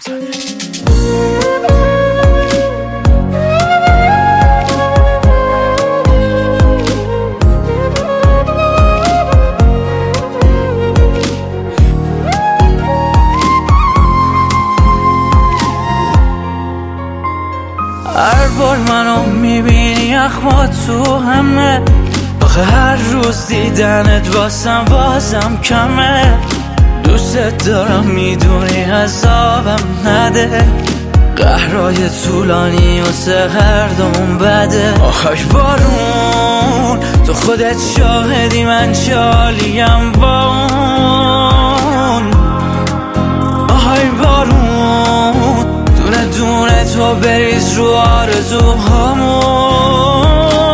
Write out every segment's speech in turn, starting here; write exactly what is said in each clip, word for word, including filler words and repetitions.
هر بار منو میبینی اخما تو همه، آخه هر روز دیدنت واسم بازم کمه. دوست دارم میدونی عذابم نده، قهرای طولانی واسه هر دومون بده. آخه بارون تو خودت شاهدی من چالیم با اون. آخه بارون دونه دونه تو بریز رو آرزوهامون.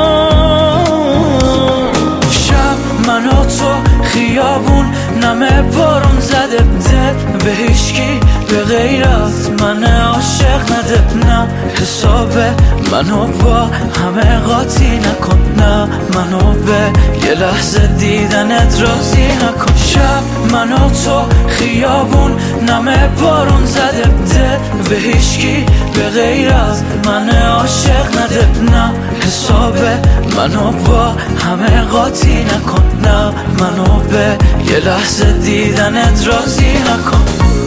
شب من و تو خیابون نمه بارون زده، دل به هیچکی به غیر از من عاشق نده. نه حسابه منو با همه قاطی نکن، نه منو به یه لحظه دیدنت راضی نکن. شب من و تو خیابون نمه بارون زده، دل به هیچکی به غیر از من عاشق نده. نه حسابه منو با همه قاطی نکن، نه منو به یه لحظه دیدنت راضی نکن.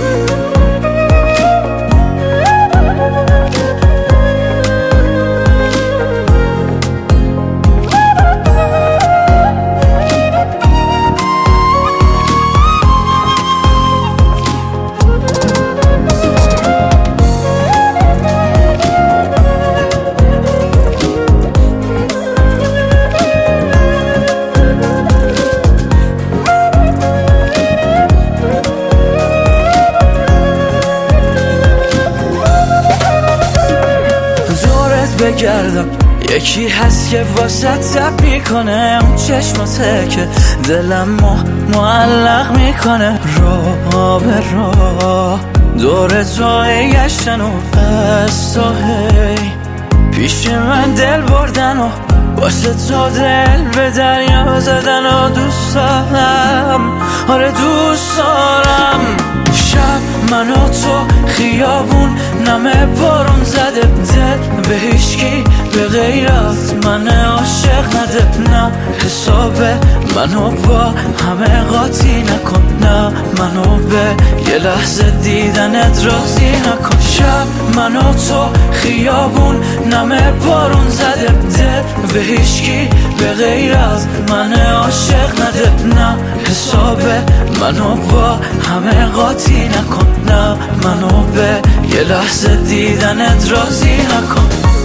بگردم یکی هست که واسه تب میکنه، اون چشماته که دلم ما معلق میکنه. راه به راه دور تو گشتن و از تو هی پیش من دل بردن و واسه تو دل به دریا زدن و دوست دارم، آره دوست دارم. شب من و تو خیابون نمه بارون زده، دل به هیچکی به غیر از من عاشق نده. نه حسابه منو با همه قاطی نکن، نه منو به یه لحظه دیدنت راضی نکن. شب من و تو خیابون نمه بارون زده، دل به هیچکی به غیر از من عاشق نده. نه حسابه منو با همه قاطی نکن، نه منو به یه لحظه دیدنت راضی نکن.